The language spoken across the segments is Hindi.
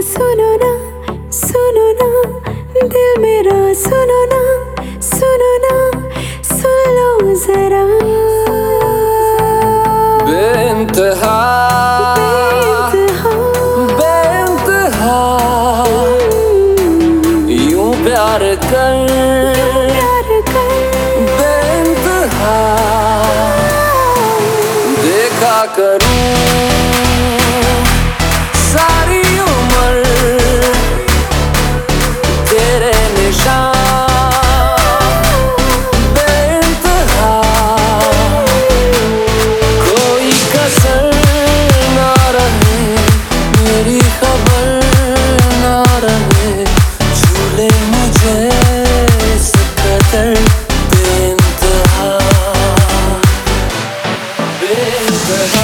सुनो ना, सुनो ना, दिल मेरा सुनो ना, सुनो ना, सुन लो जरा। बेइंतहा बेइंतहा यूं प्यार कर बेइंतहा देखा करूं सारी उम्र तेरे निशान बेइंतहा कोई कसर ना रहे मेरी खबर ना रहे झूले मुझे इस कदर बेइंतहा बेइंतहा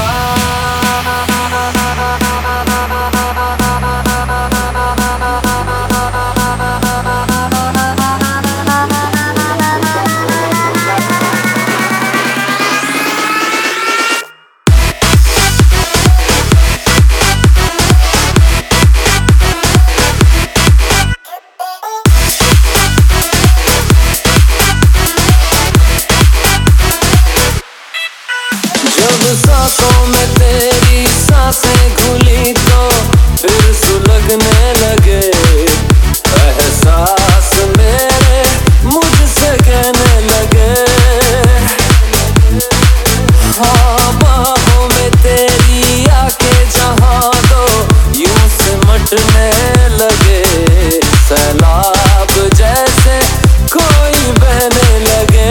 जब सांसों में तेरी सांसें घुली तो फिर सुलगने लगे एहसास मेरे मुझसे कहने लगे। हाँ बाहों में तेरी आके जहाँ दो यूं सिमटने लगे सैलाब जैसे कोई बहने लगे।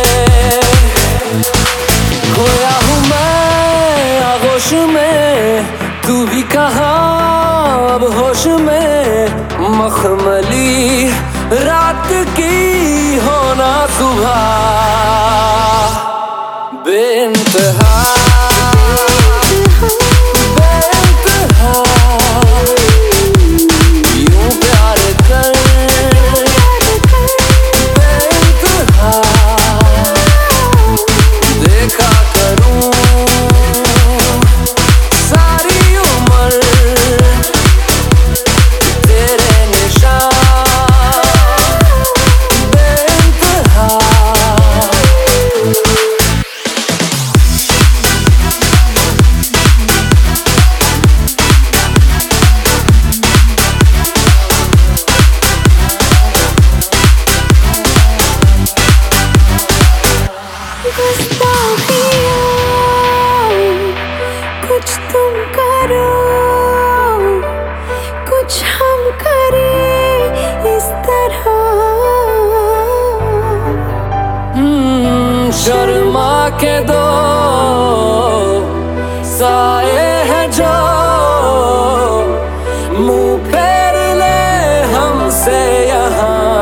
खोया हूँ मैं आगोश में तू भी कहाँ अब होश में मखमली रात की होना सुबह बेइंतहा बेइंतहा यूं प्यार कर बेइंतहा देखा करूं सारी उम्र तेरे निशान बेइंतहा। कुछ तुम करो, कुछ हम करें इस तरह। शर्मा के दो साए हैं जो मुंह फेर ले हमसे यहाँ।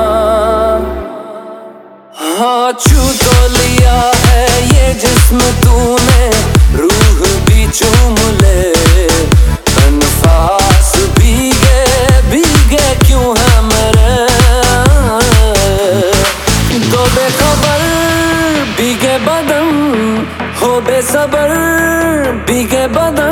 हाँ छू तो लिया है ये जिस्म तूने रूह भी चूम ले अनफास भीगे भीगे क्यों है मेरे दो बेखबर भीगे बदन हो बेसबर भीगे बदन